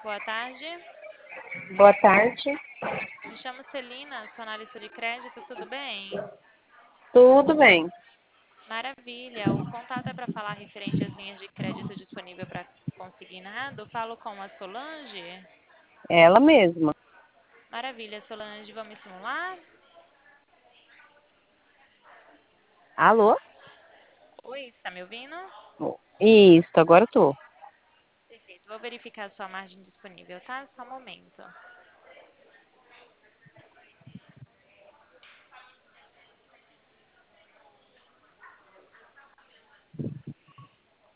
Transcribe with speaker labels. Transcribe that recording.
Speaker 1: Boa tarde.
Speaker 2: Boa tarde.
Speaker 1: Me chamo Celina, sou analista de crédito, tudo bem?
Speaker 2: Tudo bem?
Speaker 1: Maravilha. O contato é para falar referente às linhas de crédito disponível para consignado. Falo com a Solange.
Speaker 2: Ela mesma.
Speaker 1: Maravilha, Solange. Vamos simular?
Speaker 2: Alô?
Speaker 1: Oi, está me ouvindo?
Speaker 2: Isso, agora eu tô.
Speaker 1: Perfeito. Vou verificar a sua margem disponível, tá? Só um momento.